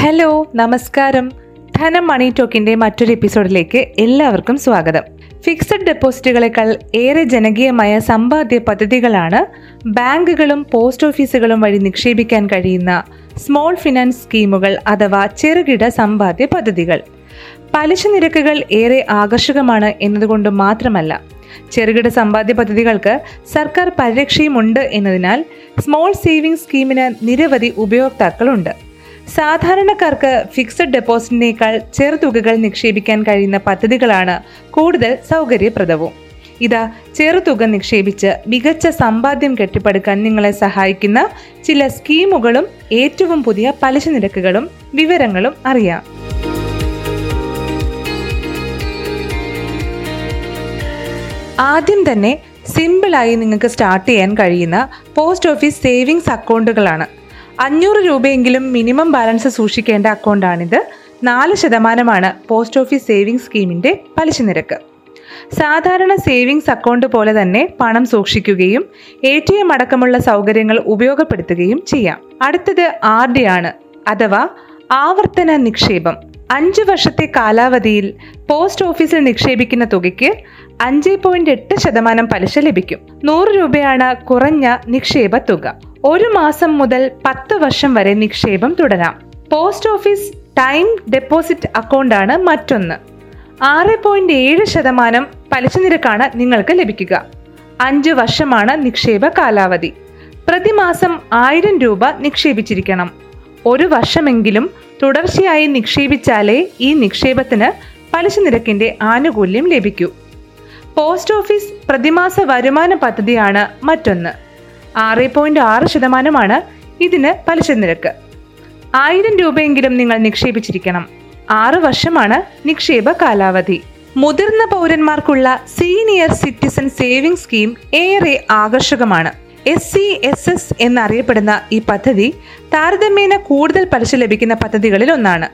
Hello, നമസ്കാരം. ധനം മണി ടോക്കിന്റെ മറ്റൊരു എപ്പിസോഡിലേക്ക് എല്ലാവർക്കും സ്വാഗതം. ഫിക്സഡ് ഡെപ്പോസിറ്റുകളെക്കാൾ ഏറെ ജനകീയമായ സമ്പാദ്യ പദ്ധതികളാണ് ബാങ്കുകളും പോസ്റ്റ് ഓഫീസുകളും വഴി നിക്ഷേപിക്കാൻ കഴിയുന്ന സ്മോൾ ഫിനാൻസ് സ്കീമുകൾ അഥവാ ചെറുകിട സമ്പാദ്യ പദ്ധതികൾ. പലിശ നിരക്കുകൾ ഏറെ ആകർഷകമാണ് എന്നതുകൊണ്ട് മാത്രമല്ല, ചെറുകിട സമ്പാദ്യ പദ്ധതികൾക്ക് സർക്കാർ പരിരക്ഷയുമുണ്ട് എന്നതിനാൽ സ്മോൾ സേവിംഗ്സ് സ്കീമിന് നിരവധി ഉപയോക്താക്കളുണ്ട്. സാധാരണക്കാർക്ക് ഫിക്സഡ് ഡെപ്പോസിറ്റിനേക്കാൾ ചെറുതുകകൾ നിക്ഷേപിക്കാൻ കഴിയുന്ന പദ്ധതികളാണ് കൂടുതൽ സൗകര്യപ്രദവും. ഇതാ ചെറുതുക നിക്ഷേപിച്ച് മികച്ച സമ്പാദ്യം കെട്ടിപ്പടുക്കാൻ നിങ്ങളെ സഹായിക്കുന്ന ചില സ്കീമുകളും ഏറ്റവും പുതിയ പലിശ നിരക്കുകളും വിവരങ്ങളും അറിയാം. ആദ്യം തന്നെ സിമ്പിളായി നിങ്ങൾക്ക് സ്റ്റാർട്ട് ചെയ്യാൻ കഴിയുന്ന പോസ്റ്റ് ഓഫീസ് സേവിങ്സ് അക്കൗണ്ടുകളാണ്. 500 രൂപയെങ്കിലും മിനിമം ബാലൻസ് സൂക്ഷിക്കേണ്ട അക്കൗണ്ടാണിത്. 4% പോസ്റ്റ് ഓഫീസ് സേവിങ്സ് സ്കീമിന്റെ പലിശ നിരക്ക്. സാധാരണ സേവിങ്സ് അക്കൗണ്ട് പോലെ തന്നെ പണം സൂക്ഷിക്കുകയും ATM അടക്കമുള്ള സൗകര്യങ്ങൾ ഉപയോഗപ്പെടുത്തുകയും ചെയ്യാം. അടുത്തത് RD ആണ്, അഥവാ ആവർത്തന നിക്ഷേപം. 5 വർഷത്തെ കാലാവധിയിൽ പോസ്റ്റ് ഓഫീസിൽ നിക്ഷേപിക്കുന്ന തുകയ്ക്ക് 5.8% പലിശ ലഭിക്കും. 100 രൂപയാണ് കുറഞ്ഞ നിക്ഷേപ തുക. 1 മാസം മുതൽ 10 വർഷം വരെ നിക്ഷേപം തുടരാം. പോസ്റ്റ് ഓഫീസ് ടൈം ഡെപ്പോസിറ്റ് അക്കൗണ്ടാണ് മറ്റൊന്ന്. 6.7% പലിശ നിരക്കാണ് നിങ്ങൾക്ക് ലഭിക്കുക. 5 വർഷമാണ് നിക്ഷേപ കാലാവധി. പ്രതിമാസം 1000 രൂപ നിക്ഷേപിച്ചിരിക്കണം. 1 വർഷമെങ്കിലും തുടർച്ചയായി നിക്ഷേപിച്ചാലേ ഈ നിക്ഷേപത്തിന് പലിശ നിരക്കിന്റെ ആനുകൂല്യം ലഭിക്കൂ. പോസ്റ്റ് ഓഫീസ് പ്രതിമാസ വരുമാന പദ്ധതിയാണ് മറ്റൊന്ന്. 6.6% ഇതിന് പലിശ നിരക്ക്. 1000 രൂപയെങ്കിലും നിങ്ങൾ നിക്ഷേപിച്ചിരിക്കണം. 6 വർഷമാണ് നിക്ഷേപ കാലാവധി. മുതിർന്ന പൗരന്മാർക്കുള്ള സീനിയർ സിറ്റിസൺ സേവിംഗ് സ്കീം ഏറെ ആകർഷകമാണ്. SCSS എന്നറിയപ്പെടുന്ന ഈ പദ്ധതി താരതമ്യേന കൂടുതൽ പലിശ ലഭിക്കുന്ന പദ്ധതികളിൽ ഒന്നാണ്.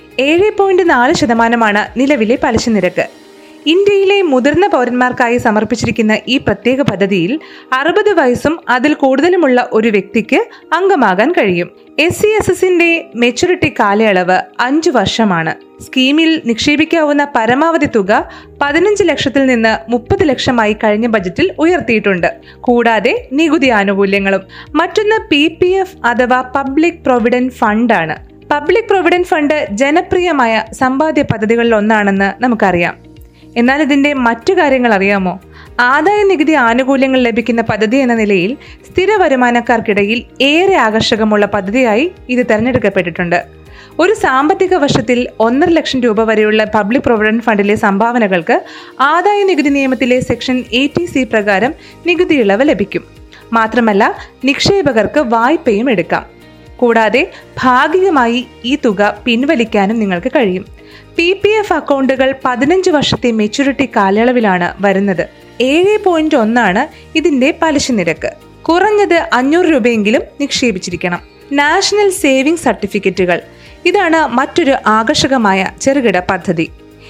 7.4% നിലവിലെ പലിശ നിരക്ക്. ഇന്ത്യയിലെ മുതിർന്ന പൗരന്മാർക്കായി സമർപ്പിച്ചിരിക്കുന്ന ഈ പ്രത്യേക പദ്ധതിയിൽ 60 വയസ്സും അതിൽ കൂടുതലുമുള്ള ഒരു വ്യക്തിക്ക് അംഗമാകാൻ കഴിയും. SCSSന്റെ മെച്യൂരിറ്റി കാലയളവ് 5 വർഷമാണ്. സ്കീമിൽ നിക്ഷേപിക്കാവുന്ന പരമാവധി തുക 15 ലക്ഷത്തിൽ നിന്ന് 30 ലക്ഷമായി കഴിഞ്ഞ ബജറ്റിൽ ഉയർത്തിയിട്ടുണ്ട്. കൂടാതെ നികുതി ആനുകൂല്യങ്ങളും. മറ്റൊന്ന് PPF അഥവാ പബ്ലിക് പ്രൊവിഡന്റ് ഫണ്ട് ആണ്. പബ്ലിക് പ്രൊവിഡന്റ് ഫണ്ട് ജനപ്രിയമായ സമ്പാദ്യ പദ്ധതികളിൽ ഒന്നാണെന്ന് നമുക്കറിയാം. എന്നാൽ ഇതിന്റെ മറ്റു കാര്യങ്ങൾ അറിയാമോ? ആദായ നികുതി ആനുകൂല്യങ്ങൾ ലഭിക്കുന്ന പദ്ധതി എന്ന നിലയിൽ സ്ഥിര വരുമാനക്കാർക്കിടയിൽ ഏറെ ആകർഷകമുള്ള പദ്ധതിയായി ഇത് തെരഞ്ഞെടുക്കപ്പെട്ടിട്ടുണ്ട്. ഒരു സാമ്പത്തിക വർഷത്തിൽ 1.5 ലക്ഷം രൂപ വരെയുള്ള പബ്ലിക് പ്രൊവിഡന്റ് ഫണ്ടിലെ സംഭാവനകൾക്ക് ആദായ നികുതി നിയമത്തിലെ സെക്ഷൻ 80C പ്രകാരം നികുതി ഇളവ് ലഭിക്കും. മാത്രമല്ല, നിക്ഷേപകർക്ക് വായ്പയും എടുക്കാം. കൂടാതെ ഭാഗികമായി ഈ തുക പിൻവലിക്കാനും നിങ്ങൾക്ക് കഴിയും. PPF അക്കൗണ്ടുകൾ 15 വർഷത്തെ മെച്യൂരിറ്റി കാലയളവിലാണ് വരുന്നത്. 7.1% ഇതിന്റെ പലിശ നിരക്ക്. കുറഞ്ഞത് 500 രൂപയെങ്കിലും നിക്ഷേപിച്ചിരിക്കണം. നാഷണൽ സേവിംഗ് സർട്ടിഫിക്കറ്റുകൾ, ഇതാണ് മറ്റൊരു ആകർഷകമായ ചെറുകിട പദ്ധതി.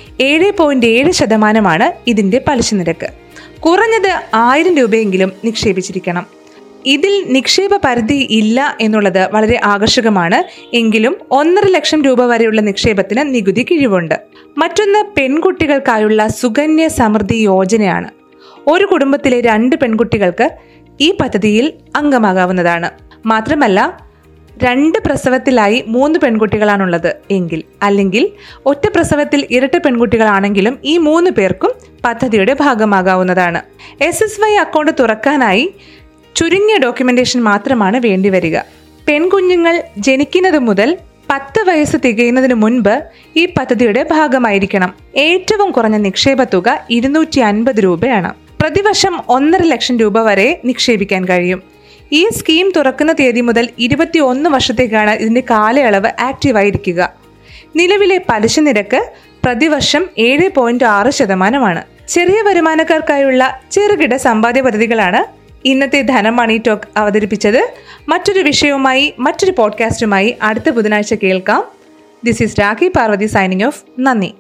7.7% ഇതിന്റെ പലിശ നിരക്ക്. കുറഞ്ഞത് 1000 രൂപയെങ്കിലും നിക്ഷേപിച്ചിരിക്കണം. ഇതിൽ നിക്ഷേപ പരിധി ഇല്ല എന്നുള്ളത് വളരെ ആകർഷകമാണ്. എങ്കിലും 1.5 ലക്ഷം രൂപ വരെയുള്ള നിക്ഷേപത്തിന് നികുതി കിഴിവുണ്ട്. മറ്റൊന്ന് പെൺകുട്ടികൾക്കായുള്ള സുകന്യ സമൃദ്ധി യോജനയാണ്. ഒരു കുടുംബത്തിലെ 2 പെൺകുട്ടികൾക്ക് ഈ പദ്ധതിയിൽ അംഗമാകാവുന്നതാണ്. മാത്രമല്ല, 2 പ്രസവത്തിലായി 3 പെൺകുട്ടികളാണുള്ളത് എങ്കിൽ, അല്ലെങ്കിൽ ഒറ്റ പ്രസവത്തിൽ ഇരട്ട പെൺകുട്ടികളാണെങ്കിലും ഈ 3 പേർക്കും പദ്ധതിയുടെ ഭാഗമാകാവുന്നതാണ്. SSY അക്കൗണ്ട് തുറക്കാനായി ചുരുങ്ങിയ ഡോക്യുമെന്റേഷൻ മാത്രമാണ് വേണ്ടിവരിക. പെൺകുഞ്ഞുങ്ങൾ ജനിക്കുന്നത് മുതൽ 10 വയസ്സ് തികയുന്നതിന് മുൻപ് ഈ പദ്ധതിയുടെ ഭാഗമായിരിക്കണം. ഏറ്റവും കുറഞ്ഞ നിക്ഷേപ തുക 250 രൂപയാണ്. പ്രതിവർഷം 1.5 ലക്ഷം രൂപ വരെ നിക്ഷേപിക്കാൻ കഴിയും. ഈ സ്കീം തുറക്കുന്ന തീയതി മുതൽ 21 വർഷത്തേക്കാണ് ഇതിന്റെ കാലയളവ് ആക്റ്റീവായിരിക്കുക. നിലവിലെ പലിശ നിരക്ക് പ്രതിവർഷം 7.6%. ചെറിയ വരുമാനക്കാർക്കായുള്ള ചെറുകിട സമ്പാദ്യ പദ്ധതികളാണ് ഇന്നത്തെ ധനം മണി ടോക്ക് അവതരിപ്പിച്ചത്. മറ്റൊരു വിഷയവുമായി മറ്റൊരു പോഡ്കാസ്റ്റുമായി അടുത്ത ബുധനാഴ്ച കേൾക്കാം. This is Rakhi Parvathi signing off. നന്ദി.